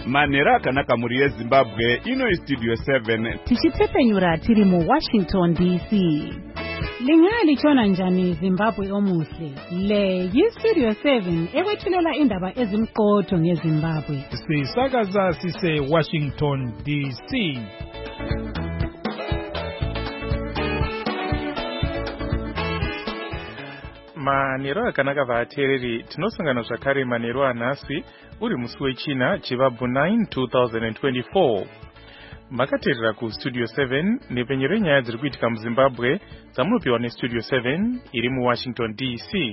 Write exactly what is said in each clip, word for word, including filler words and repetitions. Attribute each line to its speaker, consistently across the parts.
Speaker 1: Manera akanaka muri yeZimbabwe ino istudio seven.
Speaker 2: Tichitepenyura tiri mu Washington D C. Lingali chona njani Zimbabwe omuhle. Le yistudio seven ekwethulela indaba ezimqotho ngeZimbabwe.
Speaker 3: Sisakaza sise Washington D C. Manero akanaka vatereri tinosangana zvakare manero anhasi uri musi wechina chivabvu nine two thousand twenty-four. Makateerera ku Studio seven nepenyero yenyaya dziri kuitika muZimbabwe dzamunopiwa neStudio seven iri muWashington D C.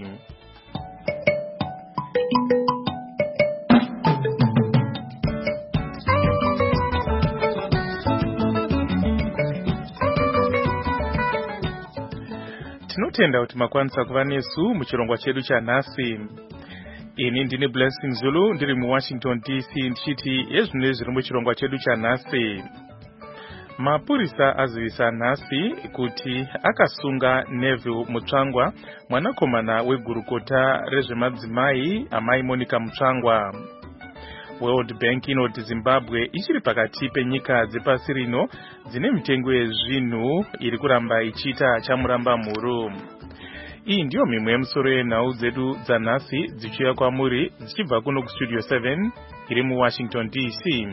Speaker 3: Tinotenda kuti makwanisa kuva nesu muchirongwa chedu chanhasi. Ini ndine Blessing Zulu ndiri muWashington D C ndichiti yezvino zviri muchirongwa chedu chanhasi. Mapurisa azivisa nhasi kuti akasunga Neville Mutsvangwa, mwanakomana wegurukota rezvemadzimai amai Monica Mutsvangwa. World Bank inoti Zimbabwe ichiri pakati penyika dzepasi rino dzine mitengo yezvinhu iri kuramba ichiita chamuramba mhuru. Iyi ndiyo mimwe yemusoro yenhau dzedu dzanhasi dzichiuya kwamuri dzichibva kuno kuStudio seven iri muWashington D C.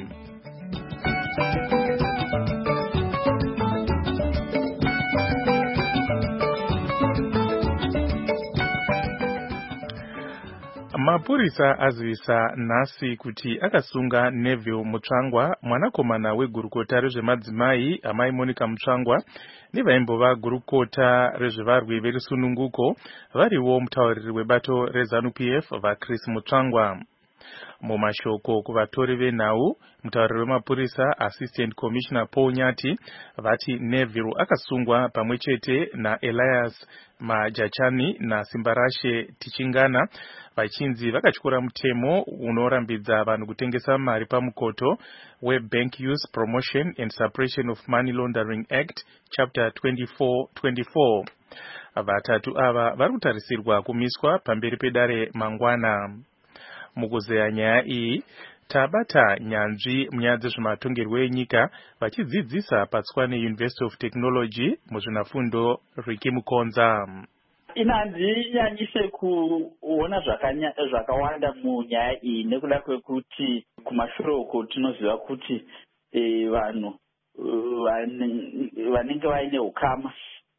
Speaker 3: Mapurisa azivisa nhasi kuti akasunga Neville Mutsvangwa, mwanakomana wegurukota rezvemadzimai amai Monica Mutsvangwa nevaimbova gurukota rezvevarwi verusununguko variwo mutauriri webato reZANU-P F vaChris Mutsvangwa. Mumashoko kuvatori venhau, mutauriri wemapurisa Assistant Commissioner Paul Nyati vati Neville akasungwa pamwechete naElias Majachani naSimbarashe Tichingana vachinzi vakatyora mutemo unorambidza vanhu kutengesa mari pamukoto weBank Use Promotion and Suppression of Money Laundering Act Chapter twenty-four twenty-four. Vatatu ava vari kutarisirwa kumiswa pamberi pedare mangwana. Mukuzeya nyaya iyi tabata nyanzvi munyaya dzezvematongerwo enyika vachidzidzisa paTswane University of Technology muzvinafundo Ricky Mukonza.
Speaker 4: Inandinyanyise kuona zvakawanda munyaya iyi nekuda kwekuti kumashure uko tinoziva kuti vanhu vanenge vaine ukama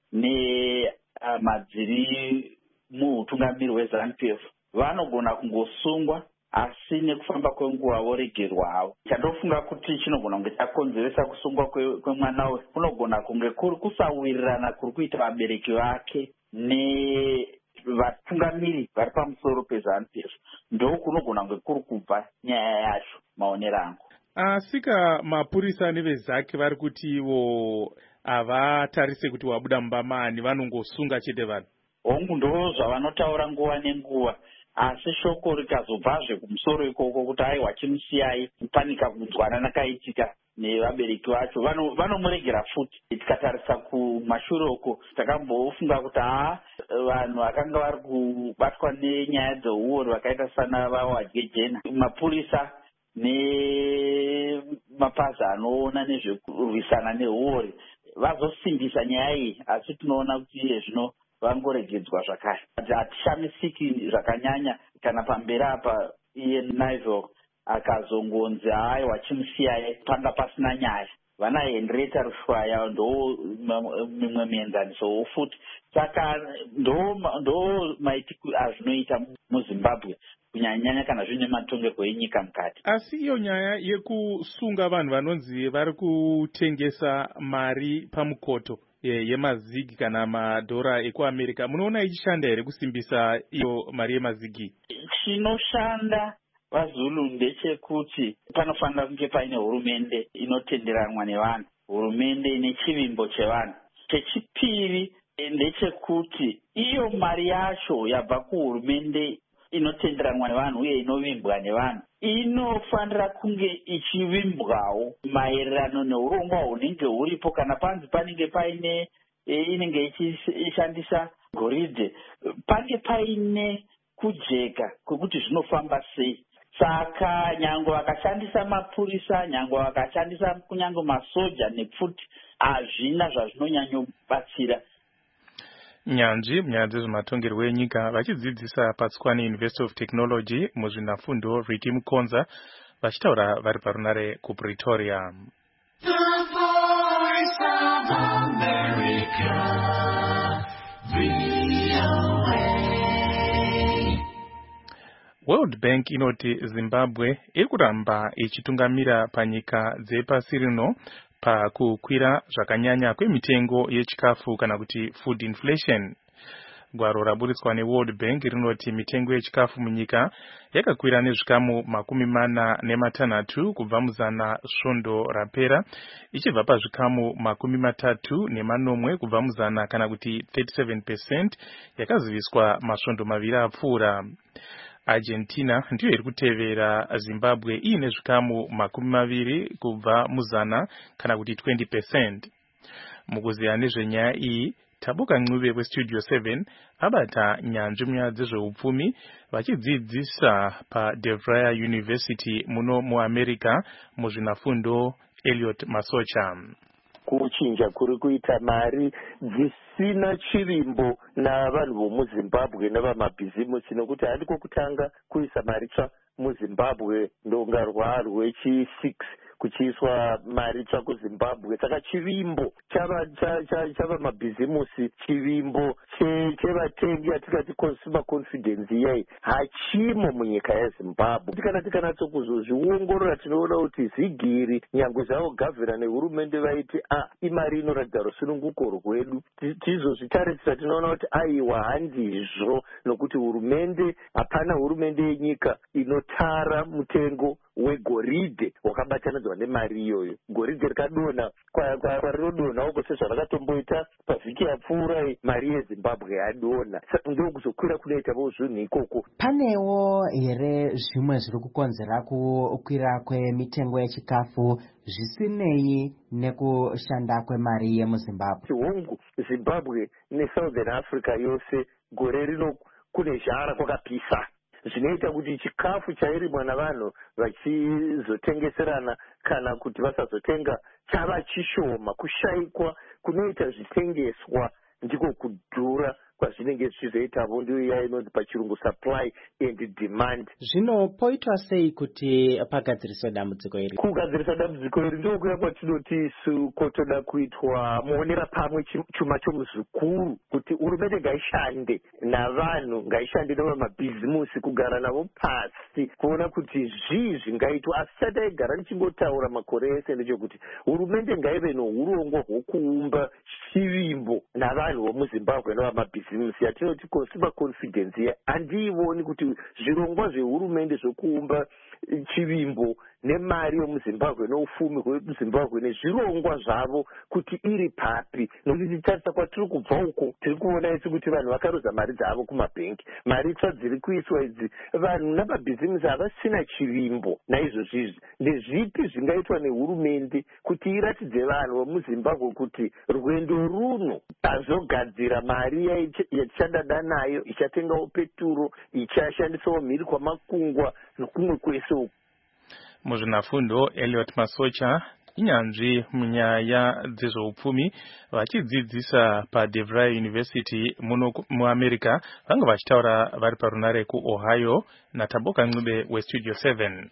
Speaker 4: nemadziri muutungamiri weZANU-P F vanogona kungosungwa asi nekufamba kwenguva voregerwa havo. Chandofunga kuti chinogona kunge chakonzeresa kusungwa kwemwana uyu kunogona kunge kuri kusawirirana kuri kuita vabereki vake nevatungamiri vari pamusoro peZANU-P F. Ndo kunogona kunge kuri kubva nyaya yacho maonero angu.
Speaker 3: Asika mapurisa nevezake vari kuti ivo havatarise kuti wabuda mubamani vanongosunga chete vanhu.
Speaker 4: Hongu ndo zvavanotaura nguva nenguva. Asi shoko rikazobvazve kumusoro ikoko kuti aiwa chimusiyai kupanika kunzwana nakaitika nevabereki vacho vanomuregera futi. Tikatarisa kumashure uko takambofunga kuti haa vanhu vakanga vari kubatwa nenyaya dzeuori vakaita sana vaWadyejena, mapurisa nemapazi anoona nezvekurwisana neuori vazosimbisa nyaya iyi, asi tinoona kuti iye zvino vangoregedzwa zvakare. Hatishamisiki zvakanyanya kana pamberi apa iye Neville akazongonzi hai wachimusiyai panga pasina nyaya. Vana Henrietta Rushwaya ndo mimwe mienzaniso futi. Saka ndo ndo maitiko azvinoita muZimbabwe kunyanya kana zvine matongerwo enyika mukati.
Speaker 3: Asi iyo nyaya yekusunga vanhu vanonzi vari kutengesa mari pamukoto yemazigi kana madhora ekuAmerica, munoona ichishanda here kusimbisa iyo mari yemazigi?
Speaker 4: Chinoshanda vaZulu ndechekuti panofanira kunge paine hurumende inotenderanwa nevanhu, hurumende ine chivimbo chevanhu. Chechipiri ndechekuti iyo mari yacho yabva kuhurumende inotenderanwa nevanhu uye inovimbwa nevanhu inofanira kunge ichivimbwawo maererano neurongwa hunenge huripo. Kana panzi panenge paine inenge ichishandisa goridhe, pange paine kujeka kwekuti zvinofamba sei. saka nyange vakashandisa mapurisa, nyange vakashandisa kunyange masoja nepfuti, hazvina zvazvinonyanyobatsira.
Speaker 3: Nyanzvi munyaya dzezvematongerwo enyika vachidzidzisa paTswane University of Technology muzvinafundo Riti Mukonza vachitaura vari parunare kuPretoria.
Speaker 5: The Voice of America, V O A.
Speaker 3: World Bank inoti Zimbabwe iri kuramba ichitungamira panyika dzepasi rino pakukwira zvakanyanya kwemitengo yechikafu kana kuti food inflation. Gwaro raburitswa neWorld Bank rinoti mitengo yechikafu munyika yakakwira nezvikamu makumi mana nematanhatu kubva muzana svondo rapera, ichibva pazvikamu makumi matatu nemanomwe kubva muzana kana kuti thirty-seven percent yakaziviswa masvondo maviri apfuura. Argentina ndiyo iri kutevera Zimbabwe iine zvikamu makumi maviri kubva muzana kana kuti twenty percent. Mukuziya nezvenyaya iyi, Tabuka Ncube weStudio seven abata nyanzvi munyaya dzezveupfumi vachidzidzisa paDeVry University muno muAmerica muzvinafundo Elliot Masocha.
Speaker 6: Kuchinja kuri kuita mari dzisina chirimbo navanhu vomuZimbabwe nevamabhizimusi, nokuti handiko kutanga kuisa mari tsva muZimbabwe ndonga rwarwechi six kuchiiswa mari tsva kuZimbabwe. Saka chivimbo chava mabhizimusi, chivimbo chevatengi atikati consumer confidence iyai hachimo munyika yeZimbabwe. Kana tikanatso kuzozviongorora tinoona kuti zigiri nyange zvavo gavhera nehurumende vaiti a imari inoratidza rusununguko rwedu, tizozvitarisira tinoona kuti aiwa handizvo, nokuti hurumende, hapana hurumende yenyika inotara mutengo wegoridhe wakabatanidzwa nemari iyoyo. Goridhe rikadonha kwarinodonha uko sezvarakatomboita pavhiki yapfuura, mari yeZimbabwe yadonha. Ndo kuzokwira kunoita vo zvinhu ikoko.
Speaker 7: Panewo here zvimwe zviri kukonzera kukwira kwemitengo yechikafu zvisinei nekushanda kwemari yemuZimbabwe?
Speaker 6: Hongu Zimbabwe neSouthern Africa yose gore rino kune zhara kwakapisa, zvinoita kuti chikafu chairimwa navanhu vachizotengeserana kana kuti vasazotenga chava chishoma. Kushayikwa kunoita zvitengeswa ndiko kudhura kwazvinenge zvichizoitavo, ndiyo iya inonzi pachirungu supply and demand.
Speaker 7: Zvino poitwa sei kuti pagadziriswe dambudziko iri?
Speaker 6: Kugadzirisa dambudziko iri ndokuya kwatinoti isu kotoda kuitwa muonera pamwe chuma chomuzvikuru, kuti hurumende ngaishande navanhu, ngaishande nevamabhizimusi, kugara navo pasi kuona kuti zvii zvingaitwa. Asi chataigara nichingotaura makore ese ndechekuti hurumende ngaive nourongwa hwokuumba chivimbo navanhu vomuZimbabwe nevamabhizimusi yatinoti consumer confidence iya. Handiivoni kuti zvirongwa zvehurumende zvokuumba chivimbo nemari yomuZimbabwe noufumi hwemuZimbabwe nezvirongwa zvavo kuti iri papi. Nokuti tichitarisa kwatiri kubva uko tiri kuona isi kuti vanhu vakarodza mari dzavo kumabhengi. Mari tsva dziri kuiswa idzi, vanhu namabhizimusi havasina chivimbo. Naizvozvo izvi ndezvipi zvingaitwa nehurumende kuti iratidze vanhu vomuZimbabwe kuti rwendo runo azogadzira mari yatichadada nayo, ichatengawo peturo, ichashandisawo mhiri kwamakungwa nokumwe kwese uku.
Speaker 3: Muzvinafundo Elliot Masocha inyanzvi munyaya dzezveupfumi vachidzidzisa paDeVry University muno muAmerica vanga vachitaura vari parunare kuOhio naTabuka Ncube weStudio seven.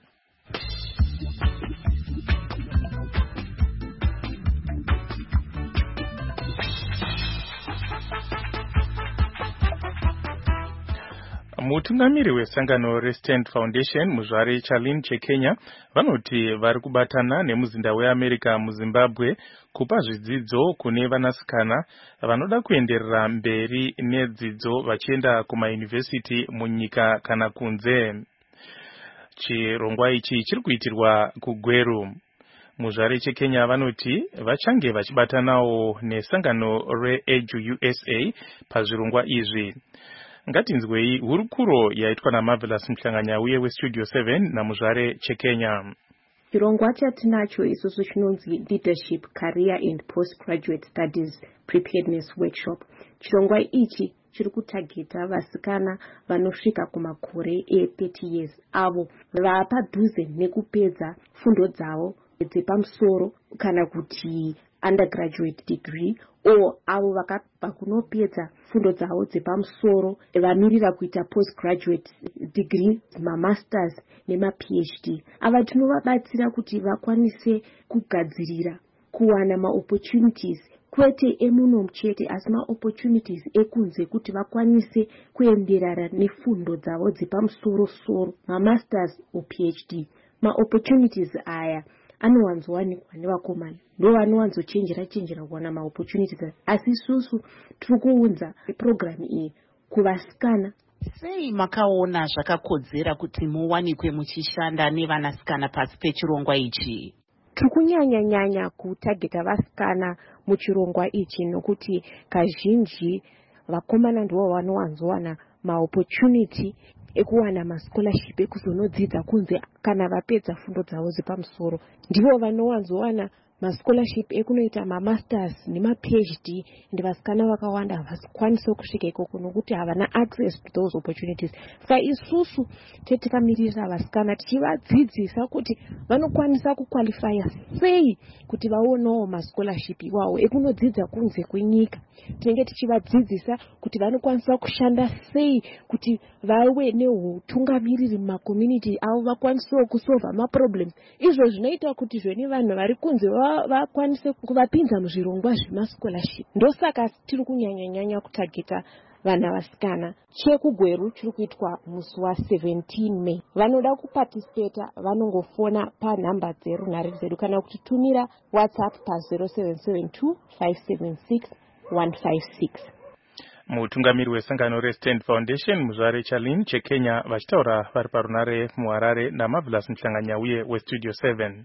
Speaker 3: Mutungamiri wesangano reStand Foundation muzvare Charlene Chekenya vanoti vari kubatana nemuzinda weAmerica muZimbabwe kupa zvidzidzo kune vanasikana vanoda kuenderera mberi nedzidzo vachienda kumayunivhesiti munyika kana kunze. Chirongwa ichi chiri kuitirwa kuGweru. Muzvare Chekenya vanoti vachange vachibatanawo nesangano reEdu U S A pazvirongwa izvi. Ngatinzwei hurukuro yaitwa naMarvelous Mhlanganyauye weStudio seven namuzvare Chekenya.
Speaker 8: Chirongwa chatinacho isusu chinonzi Leadership, Career and Postgraduate Studies Preparedness Workshop. Chirongwa ichi chiri kutageta vasikana vanosvika kumakore e-thirty years avo vapadhuze nekupedza fundo dzavo dzepamusoro kana kuti undergraduate degree o avo vakabva kunopedza fundo dzavo dzepamusoro vamirira kuita postgraduate degree, mamasters nema-phd. Ava tinovabatsira kuti vakwanise kugadzirira kuwana ma-opportunities kwete emuno chete asi ma-opportunities ekunze kuti vakwanise kuenderana nefundo dzavo dzepamusoro-soro, mamasters o phd. Ma-opportunities aya anowanzowanikwa nevakomana, ndo vanowanzochenjera chenjera kuwana ma-opportunities, asi isusu tiri kuunza program iyi kuvasikana.
Speaker 9: Sei makaona zvakakodzera kuti muwanikwe muchishanda nevanasikana pasi pechirongwa ichi?
Speaker 8: Tiri kunyanya-nyanya kutageta vasikana muchirongwa ichi nokuti kazhinji vakomana ndivo vanowanzowana ma-opportunity ekuwana ma-scholarship ekuzonodzidza kunze kana vapedza fundo dzavo dzepamusoro. Ndivo vanowanzowana ma-scholarship ekunoita ma-masters nema-phd, ndi vasikana vakawanda havakwanisa kusvika ikoko nokuti havana access to those opportunities. Saka isusu tetikamirira vasikana tichivadzidzisa kuti vanokwanisa kuqualifya sei kuti vaonewo ma-scholarship iwawo ekunodzidza kunze kwenyika. Tinenge tichivadzidzisa kuti vanokwanisa kushanda sei kuti vave neutungamiriri mumakommunity avo, vakwanisewo kusolva ma-problems. Izvo zvinoita kuti zveni vanhu vari kunze vakwanise kuvapinza muzvirongwa zvema-scholarship. Ndosaka tiri kunyanya-nyanya kutageta vana vasikana. Chekugweru chiri kuitwa musi wa seventeen May. Vanoda kuparticipate vanongofona panhamba dzerunhare dzedu kana kutitumira WhatsApp pa zero seven seven two five seven six one five six.
Speaker 3: Mutungamiri wesangano reStand Foundation Muzvare Charlene cheKenya vachitaura vari parunare muHarare naMarvelous Mhlanganyauye weStudio seven.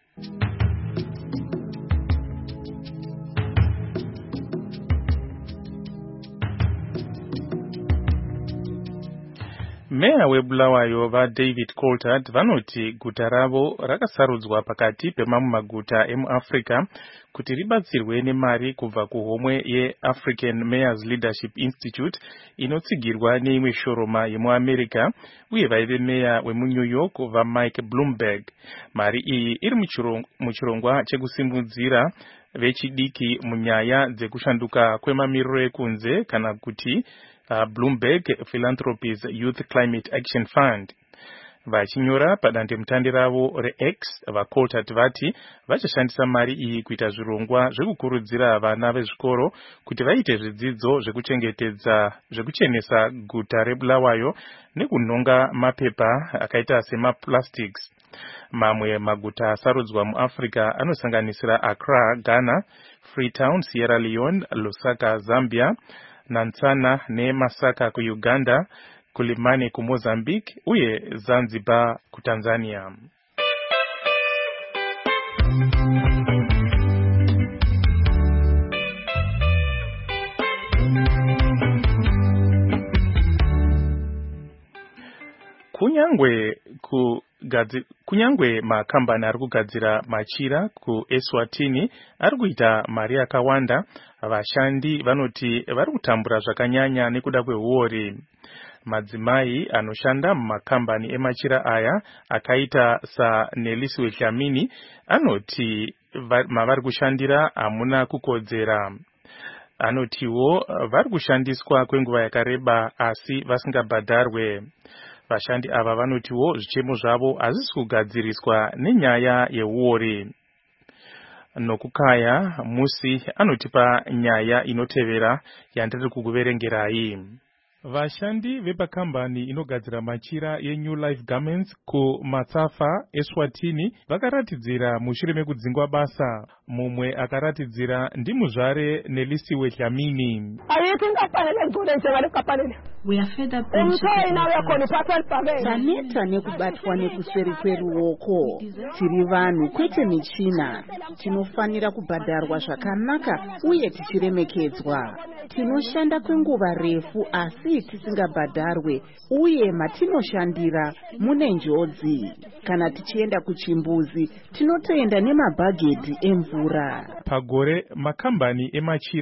Speaker 3: Meya weBulawayo vaDavid Coulthard vanoti guta ravo rakasarudzwa pakati pemamwe maguta emuAfrica kuti ribatsirwe nemari kubva kuhomwe yeAfrican Mayors Leadership Institute inotsigirwa neimwe shoroma yemuAmerica uye vaive meya wemuNew York vaMike Bloomberg. Mari iyi iri muchirongwa chekusimudzira vechidiki munyaya dzekushanduka kwemamiriro ekunze kana kuti Uh, Bloomberg Philanthropies Youth Climate Action Fund. Vachinyora padandemutande ravo reX, vaCoulthard vati vachashandisa mari iyi kuita zvirongwa zvekukurudzira vana vezvikoro kuti vaite zvidzidzo zvekuchengetedza zvekuchenesa guta reBulawayo nekunonga mapepa akaita semaplastics. Mamwe maguta asarudzwa muAfrica anosanganisira Accra, Ghana, Freetown, Sierra Leone, Lusaka, Zambia, Nansana ne Masaka ku Uganda, Kulimani ku Mozambique uye Zanzibar ku Tanzania. Kunyangwe ku Gadzi, kunyangwe makambani ari kugadzira machira ku Eswatini ari kuita mari yakawanda, vashandi vanoti vari kutambura zvakanyanya nekuda kwehuori. Madzimai anoshanda mumakambani emachira aya akaita saNeliswe Dlamini anoti mavari kushandira hamuna kukodzera. Anotiwo vari kushandiswa kwenguva yakareba asi vasingabhadharwe. Vashandi ava vanotiwo zvichemo zvavo hazvisi kugadziriswa nenyaya yehuori. Nokukaya musi anotipa nyaya inotevera yandiri kukuverengerai. Vashandi vepakambani inogadzira machira yeNew Life Garments ku Matsafa Eswatini vakaratidzira mushure mekudzingwa basa. Mumwe akaratidzira ndimuzvare Nelisiwe Dlamini.
Speaker 10: We are fed up taneta nekubatwa nekuseri kweruoko. Tiri vanhu kwete michina. Tinofanira kubhadharwa zvakanaka uye tichiremekedzwa. Tinoshanda kwenguva refu asi tisingabhadharwe uye matinoshandira mune njodzi. Kana tichienda kuchimbuzi tinotoenda nemabhagedhi emvura.
Speaker 3: Pagore makambani emachira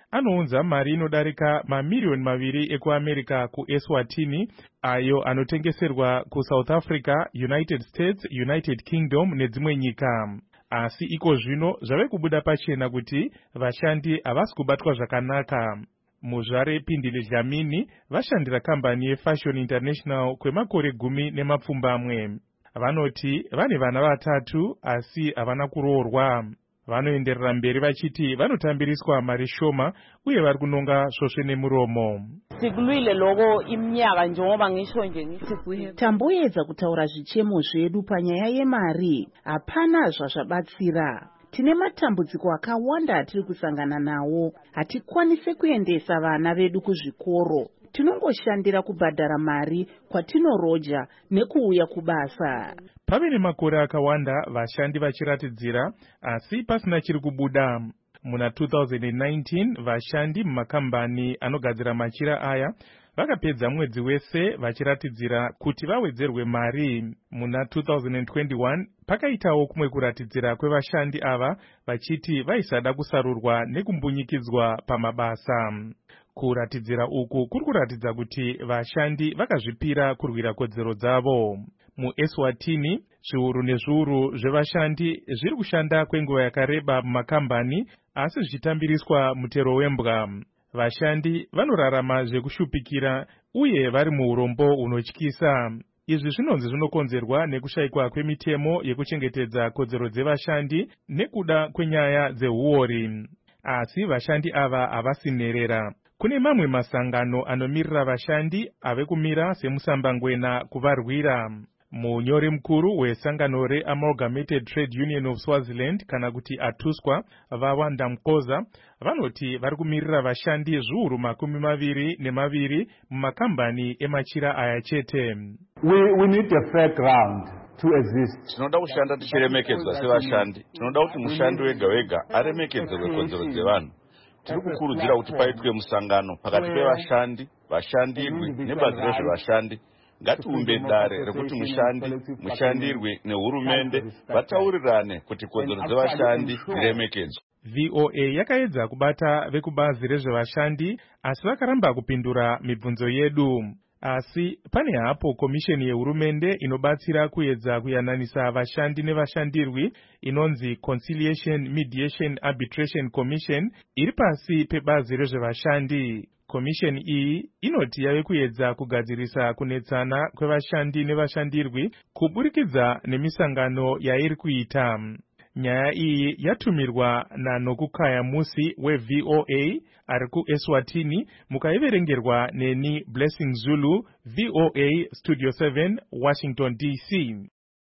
Speaker 3: anounza mari inodarika mamiliyoni maviri ekuamerica kuEswatini, ayo anotengeserwa kuSouth Africa, United States, United Kingdom nedzimwe nyika. Asi iko zvino zvave kubuda pachena kuti vashandi havasi kubatwa zvakanaka. Muzvare Pindile Dlamini vashandira kambani yeFashion International kwemakore gumi nemapfumbamwe. Vanoti vane vana vatatu asi havana kuroorwa. Vanoenderera mberi vachiti vanotambiriswa mari shoma uye vari kunonga svosve nemuromo.
Speaker 10: Sikulwile loko iminyaka njengoba ngisho nje ngithi tamboedza kutaura zvichemo zvedu panyaya yemari, hapana zvazvabatsira. Tine matambudziko akawanda atiri kusangana nawo. Hatikwanise kuendesa vana vedu kuzvikoro. Tinongoshandira kubhadhara mari kwatinorodya nekuuya kubasa.
Speaker 3: Pave nemakore akawanda vashandi vachiratidzira asi pasina chiri kubuda. Muna two thousand nineteen vashandi mumakambani anogadzira machira aya vakapedza mwedzi wese vachiratidzira kuti vawedzerwe mari. Muna two thousand twenty-one pakaitawo kumwe kuratidzira kwevashandi ava vachiti vaisada kusarurwa nekumbunyikidzwa pamabasa. Kuratidzira uku kuri kuratidza kuti vashandi vakazvipira kurwira kodzero dzavo. MuEswatini zviuru nezviuru zvevashandi zviri kushanda kwenguva yakareba mumakambani asi zvichitambiriswa mutero wembwa. Vashandi vanorarama zvekushupikira uye vari muurombo hunotyisa. Izvi zvinonzi zvinokonzerwa nekushayikwa kwemitemo yekuchengetedza kodzero dzevashandi nekuda kwenyaya dzeuori. Asi vashandi ava havasinerera. Kune mamwe masangano anomirira vashandi ave kumira semusambangwena kuvarwira. Munyori mukuru wesangano reAmalgamated Trade Union of Swaziland kana kuti ATUSWA Vawanda Mkoza vanoti vari kumirira vashandi zviuru makumi maviri nemaviri mumakambani emachira aya chete.
Speaker 11: We, we need a fair ground to exist.
Speaker 12: Tinoda kushanda tichiremekedzwa sevashandi. Tinoda kuti mushandi wega wega aremekedzerwe kodzero dzevanhu. Tiri kukurudzira kuti paitwe musangano pakati pevashandi, vashandirwi nebazi rezvevashandi. Ngatiumbe dare rekuti mushandi, mushandirwi nehurumende vataurirane kuti kodzero dzevashandi dziremekedzwe.
Speaker 3: V O A yakaedza kubata vekubazi rezvevashandi asi vakaramba kupindura mibvunzo yedu. Asi pane hapo komisheni yehurumende inobatsira kuedza kuyananisa vashandi nevashandirwi inonzi Conciliation Mediation Arbitration Commission iri pasi pebazi rezvevashandi. Komisheni iyi inoti yave kuedza kugadzirisa kunetsana kwevashandi nevashandirwi kuburikidza nemisangano yairi kuita. Nyaya iyi yatumirwa naNokukaya Musi weV O A ari kuEswatini mukaiverengerwa neni Blessing Zulu, V O A Studio seven, Washington D C.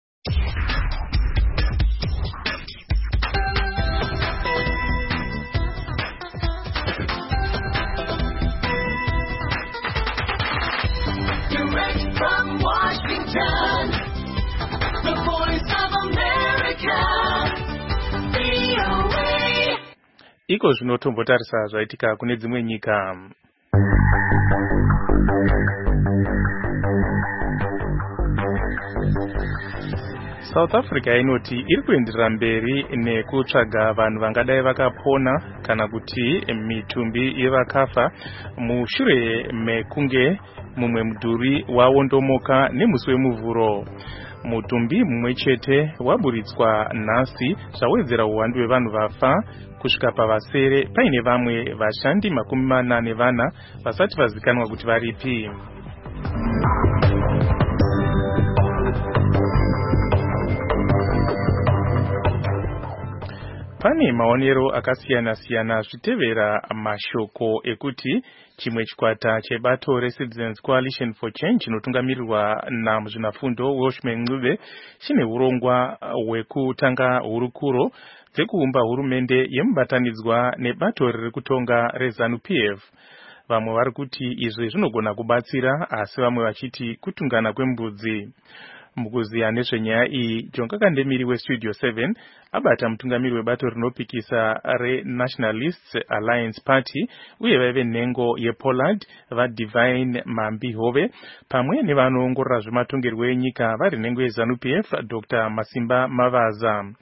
Speaker 5: Direct from Washington, the voice of America, V O A.
Speaker 3: Iko zvinotombotarisa zvaitika kune dzimwe nyika. South Africa inoti iri kuenderera mberi nekutsvaga vanhu vangadai vakapona kana kuti mitumbi yevakafa mushure mekunge mumwe mudhuri wawondomoka nemusi wemuvhuro. Mutumbi mumwe chete waburitswa nhasi zvawedzera uwandu hwevanhu vafa kusvika pavasere paine vamwe vashandi makumi mana nevana vasati vazikanwa kuti varipi. Pane maonero akasiyana siyana zvitevera mashoko ekuti chimwe chikwata chebato reCitizens Coalition for Change chinotungamirirwa namuzvinafundo Welshman Ncube chine urongwa hwekutanga hurukuro dzekuumba hurumende yemubatanidzwa nebato riri kutonga reZANU-P F. Vamwe vari kuti izvi zvinogona kubatsira asi vamwe vachiti kutungana kwembudzi. Mukuziya nezvenyaya iyi, Jonga Kandemiri weStudio seven abata mutungamiri webato rinopikisa reNationalists Alliance Party uye vaive nhengo yePollard vaDivine Mambi Hove pamwe nevanoongorora zvematongerwo enyika vari nhengo yeZANU-P F Doctor Masimba Mavaza.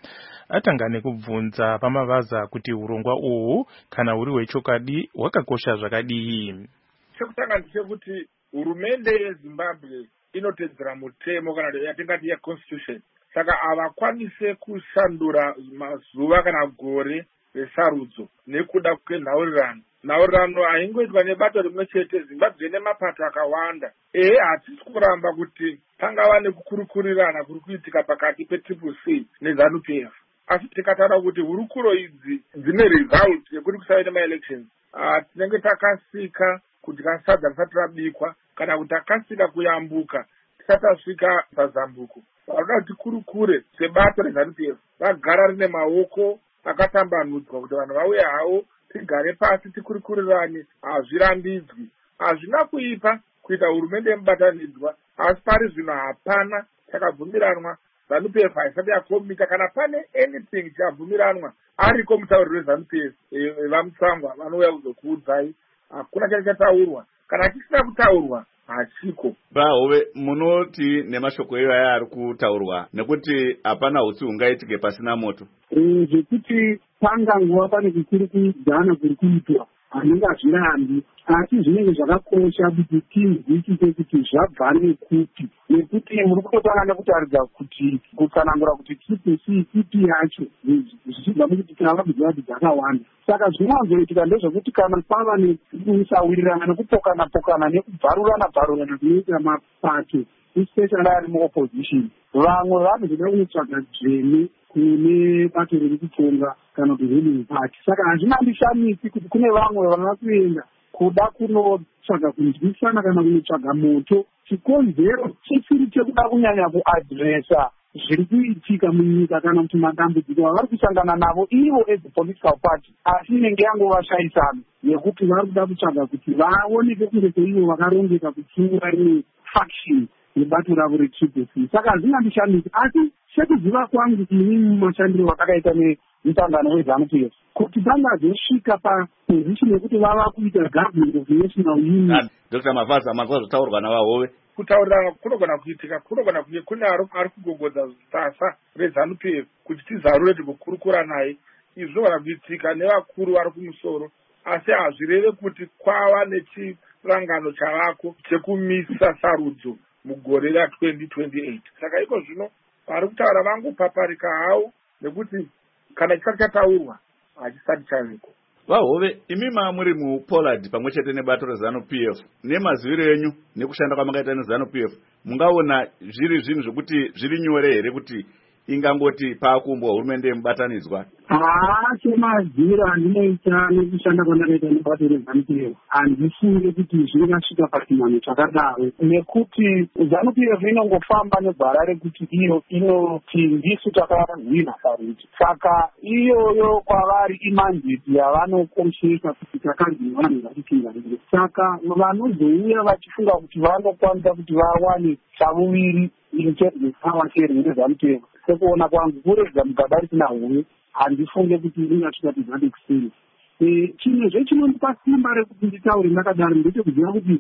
Speaker 3: atanga nekubvunza pamavaza kuti urongwa uhu kana huri hwechokwadi hwakakosha zvakadii.
Speaker 13: Chekutanga ndechekuti hurumende yeZimbabwe inotedzera mutemo kana yatingati yeconstitution, saka havakwanise kushandura mazuva kana gore resarudzo nekuda kwenhaurirano. Nhaurirano haingoitwa nebato rimwe chete. Zimbabwe ine mapato akawanda. Ehe, hatisi kuramba kuti pangava nekukurukurirana kuri kuitika pakati petriple C neZANU P F, asi tikataura kuti hurukuro idzi dzine result yekuti kusava nemaelections. Tinenge takasika kudya sadza risati rabikwa kana kuti takasika kuyambuka tisati tasvika pazambuko. Varoda kuti kurukure sebato reZANU P F vagara rine maoko akatambanudzwa kuti vanhu vauye havo tigare pasi tikurikurirane. Hazvirambidzwi, hazvina kuipa kuita hurumende yemubatanidzwa, asi pari zvino hapana chakabvumiranwa. ZANU P F haisati yakomika kana pane anything chabvumiranwa ariko mutauriri weZANU P F vamutsangwa vanouya kuzokuudzai. Hakuna chari chataurwa, kana chisina kutaurwa hachiko.
Speaker 12: Bahove, munoti nemashoko ivaya ari kutaurwa nekuti hapana hutsi hungaitike pasina moto.
Speaker 14: Zvekuti panga nguva pane kukuru kudzana kuri kuitwa anenge hazvirambi, asi zvinenge zvakakosha kuti tinzwisise kuti zvabva nekuti, nekuti muri kutotanga nekutaridza kuti kutsanangura kuti triple C ipi yacho zvichibva mukuti tinavabidzwa kuti dzakawanda. Saka zvinowanzoitika ndezvekuti kana pava nekusawirirana nekupokana-pokana nekubvarurana bvarurana zvinoita mapato especially ari muopposition, vamwe vanozoda kunotsvaga dzvene kune bato riri kutonga kana kuti ruling party. Saka hazvinandishamisi kuti kune vamwe vava kuenda kuda kunotsvaga kunzwisana kana kunotsvaga moto. Chikonzero chisiri chekuda kunyanya kuadresa zviri kuitika munyika kana kuti madambudziko avari kusangana navo ivo as a political party, asi inenge yangovashayisana yekuti vari kuda kutsvaga kuti vaoneke kunge seivo vakarongeka kupfuura rimwe faction nebato ravo retriple C. Saka hazvinandishamisi, asi sekuziva kwangu ini mumashandiro vakakaita nemusangano weZANU P F kuti vangazosvika papozishini yekuti vava kuita government of national union.
Speaker 12: Doctor Mavaza, mazotaurwa navahove
Speaker 13: kutaurirana kunogona kuitika, kunogona kunge kune ari kugogodza sasa reZANU P F kuti tizarure tikukurukura naye. Izvi zvinogona kuitika nevakuru vari kumusoro, asi hazvireve kuti kwava nechirangano chavako chekumisa sarudzo mugore ra-twenty twenty-eight. Saka iko zvino vari kutaura vangopaparika havo nekuti kana chisati chataurwa hachisati chaviko.
Speaker 12: Vahove, imi muri muPollard pamwe chete nebato reZANU P F, nemaziviro enyu nekushanda kwamakaita neZANU P F, mungaona zviri zvinhu zvokuti zviri nyore here kuti ingangoti paakumbwa hurumende yemubatanidzwa?
Speaker 14: Haa, chemaziviro andinoita nekushanda kwandakaita nebato reZANU P F handifunge kuti zvingasvika pachimhano chakadaro, nekuti ZANU P F inongofamba negwara rekuti iyo inoti ndisu takahwina sarudzo. Saka iyoyo kwavari imanjeti yavanokoshesa kuti takanzi vanhu vatipingarire. Saka vanozouya vachifunga kuti vanokwanisa kuti vawane chavuviri in terms of power sharing neZANU P F, sekuona kwangu kurega mugaba risina huwe, handifunge kuti ingasvika tizati kusini. Chimwezve chinondipa simba rekuti nditaure ndakadaro ndechekuziva kuti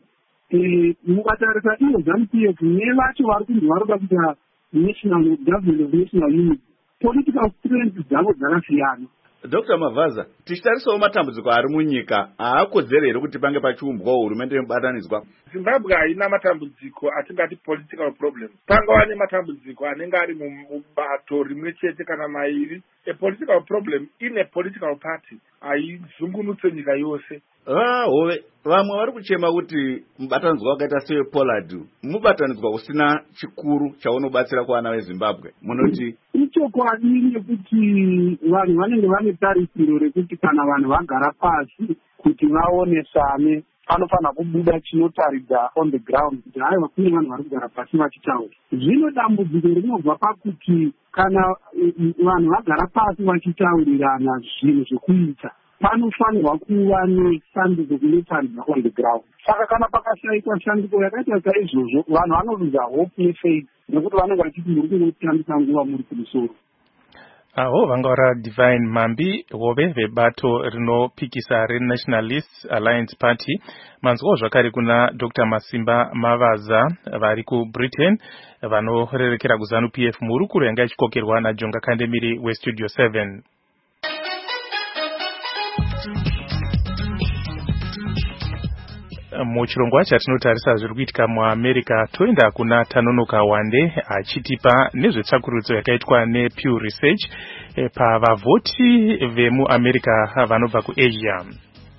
Speaker 14: mukatarisa ivo ZANU P F nevacho vari kunzi vari kuda kuita national government of national unity, political strength dzavo dzakasiyana.
Speaker 12: Doctor Mavaza, tichitarisawo matambudziko ari munyika, haakodzere here kuti pange pachiumbwawo hurumende yemubatanidzwa?
Speaker 13: Zimbabwe haina matambudziko atingati political problem. Pangava nematambudziko anenge ari mubato rimwe chete kana mairi. A political problem in a political party haizungunutse nyika yose.
Speaker 12: Vahove, vamwe vari kuchema kuti mubatanidzwa wakaita sewePollard mubatanidzwa usina chikuru chaunobatsira kuvana veZimbabwe. Munoti
Speaker 14: ichokwadi nekuti vanhu vanenge vane tarisiro rekuti kana vanhu vagara pasi kuti vaonesane panofanira kubuda chinotaridza on the ground kuti haiwa kune vanhu vari kugara pasi vachitaura. Zvino dambudziko rinobva pakuti kana vanhu vagara pasi vachitaurirana zvinhu zvekuita panofanirwa kuva neshanduko kunotaridza on the ground. Saka kana pakashayikwa shanduko yakaita saizvozvo vanhu vanoludza hope nefaith nekuti vanenge vachiti muri kungotambisa nguva muri kumusoro.
Speaker 3: aho vanga vari Divine Mambi hove vebato rinopikisa reNationalist Alliance Party, manzwawo zvakare kuna Doctor Masimba Mavaza vari kuBritain vanorerekera kuZANU P F murukuru yanga ichikokerwa naJonga Kandemiri weStudio seven. Muchirongwa chatinotarisa zviri kuitika muAmerica, toenda kuna Tanonoka Wande achitipa nezvetsvakurudzo yakaitwa nePew Research pavavhoti vemuAmerica vanobva kuAsia.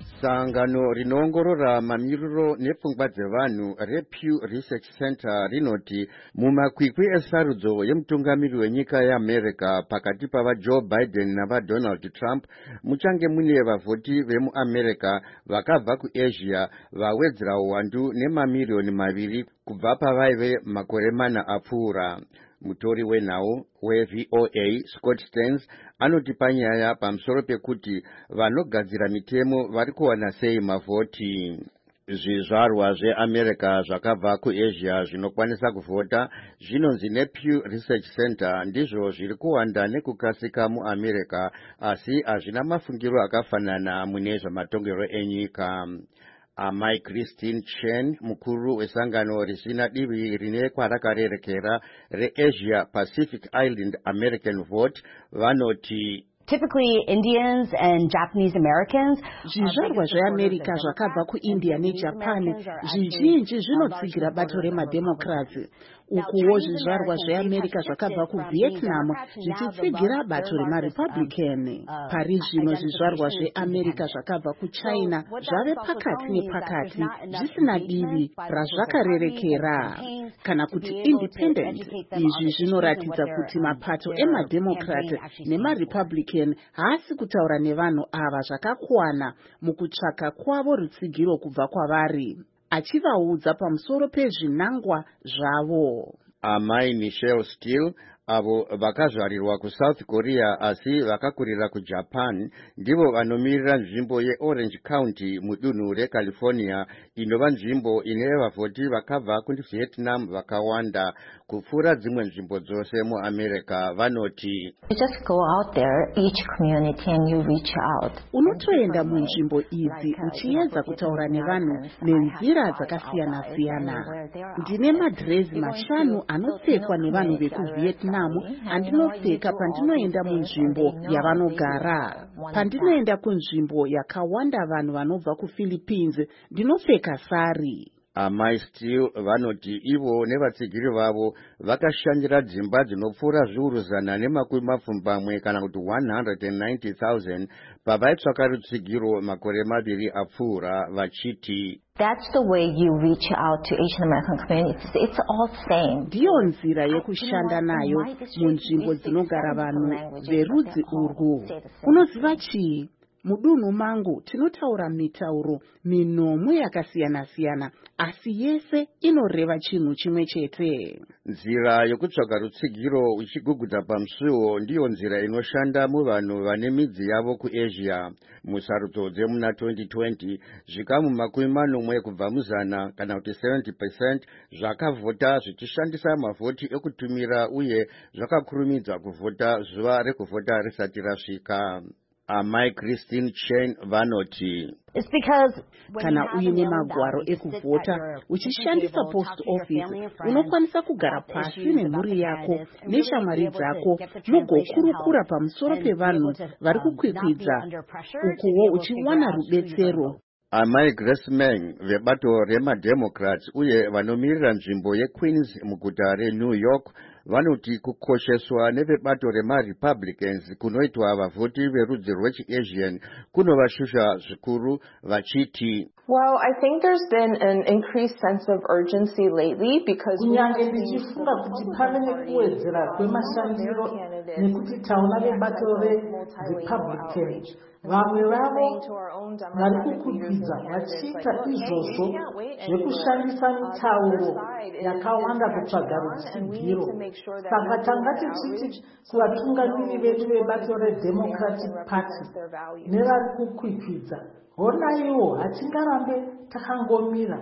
Speaker 15: Sangano rinoongorora mamiriro nepfungwa dzevanhu rePew Research Center rinoti mumakwikwi esarudzo yemutungamiri wenyika yeAmerica pakati pavaJoe Biden navaDonald Trump muchange mune vavhoti vemuAmerica vakabva kuAsia vawedzera uwandu nemamiliyoni maviri kubva pavaive makore mana apfuura. Mutori wenhau weV O A Scott Stearns anoti panyaya pamusoro pekuti vanogadzira mitemo vari kuwana sei mavhoti. Zvizvarwa zveAmerica zvakabva kuAsia zvinokwanisa kuvhota zvinonzi nePew Research Center ndizvo zviri kuwanda nekukasika muAmerica, asi hazvina mafungiro akafanana mune zvamatongero enyika. Amai Christine Chen, mukuru wesangano risina divi rine kwarakarerekera reAsia Pacific Island American Vote, vanoti
Speaker 16: Typically, Indians and Japanese Americans.
Speaker 10: Zvizvarwa zveAmerica zvakabva kuIndia neJapan zvizhinji zvinotsigira bato remademocrats. Ukuwo zvizvarwa zveAmerica zvakabva kuVietnam zvichitsigira bato remaRepublican. Pari zvino zvizvarwa zveAmerica zvakabva kuChina zvave pakati nepakati zvisina divi razvakarerekera kana kuti independent. Izvi zvinoratidza kuti mapato emademocrat nemaRepublican haasi kutaura nevanhu ava zvakakwana mukutsvaka kwavo rutsigiro kubva kwavari, achivaudza pamusoro pezvinangwa zvavo.
Speaker 15: Amai Michelle Steele, avo vakazvarirwa kuSouth Korea asi vakakurira kuJapan, ndivo vanomirira nzvimbo yeOrange County mudunhu reCalifornia, inova nzvimbo ine vavhoti vakabva kuVietnam vakawanda kupfuura dzimwe nzvimbo dzose muAmerica. Vanoti
Speaker 16: You just go out there, each community, and you reach out.
Speaker 10: Unotoenda munzvimbo idzi uchiedza kutaura nevanhu nenzira dzakasiyana-siyana. Ndine madhirezi mashanu anopfekwa nevanhu vekuVietnam andinopfeka pandinoenda munzvimbo yavanogara. Pandinoenda kunzvimbo yakawanda vanhu vanobva kuPhilippines ndinopfeka sari.
Speaker 15: Amai Steele vanoti ivo nevatsigiri vavo vakashandira dzimba dzinopfuura zviuru zana nemakumi mapfumbamwe kana kuti one hundred ninety thousand pavaitsvaka rutsigiro makore maviri apfuura vachiti
Speaker 16: That's the way you reach out to Asian American communities. It's all same.
Speaker 10: Ndiyo nzira yekushanda nayo munzvimbo dzinogara vanhu verudzi urwu. Unoziva chii? Mudunhu mangu tinotaura mitauro minomwe yakasiyana-siyana, asi yese inoreva chinhu chimwe chete.
Speaker 15: Nzira yokutsvaga rutsigiro uchigugudza pamusuwo ndiyo nzira inoshanda muvanhu vane midzi yavo kuAsia. Musarudzo dzemuna twenty twenty, zvikamu makumi manomwe kubva muzana kana kuti seventy percent zvakavhota zvichishandisa mavhoti ekutumira uye zvakakurumidza kuvhota zuva rekuvhota risati rasvika. Amai Christine Chen vanoti
Speaker 16: It's because
Speaker 10: kana uine magwaro ekuvhota uchishandisa post office unokwanisa kugara pasi nemhuri yako neshamwari dzako mugokurukura pamusoro pevanhu vari kukwikwidza, ukuwo uchiwana rubetsero.
Speaker 15: Amai Grace Meng vebato remademocrats uye vanomirira nzvimbo yeQueens muguta reNew York vanoti kukosheswa nevebato remaRepublicans kunoitwa vavhoti verudzi rwechiAsian kunovashusha zvikuru vachiti
Speaker 17: Well, I think there's been an increased sense of urgency lately because
Speaker 18: kunyange ndichifunga kuti pave nekuwedzera kwemashandiro nekuti tauna vebato reRepublican vamwe vavo vari kukwikwidza vachiita izvozvo zvekushandisa mitauro yakawanda kutsvaga rutsigiro. Saka tanga tichiti kuvatungamiri vetu vebato reDemocratic Party nevari kukwikwidza, honaiwo hatingarambe takangomira.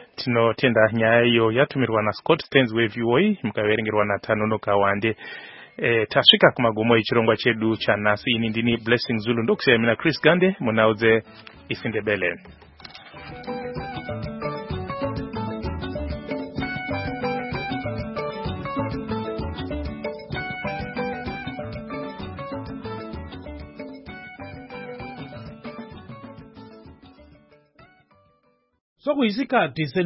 Speaker 3: Tinotenda nyaya iyo yatumirwa naScott Stearns weV O A mukaverengerwa naTanonoka Wande. E, taswika kumagumo ichirongwa chedu cha nasi. Ini ndini Blessing Zulu ndokusema mina Chris Gande munauze Isindebele.
Speaker 19: Sokuyisikhathi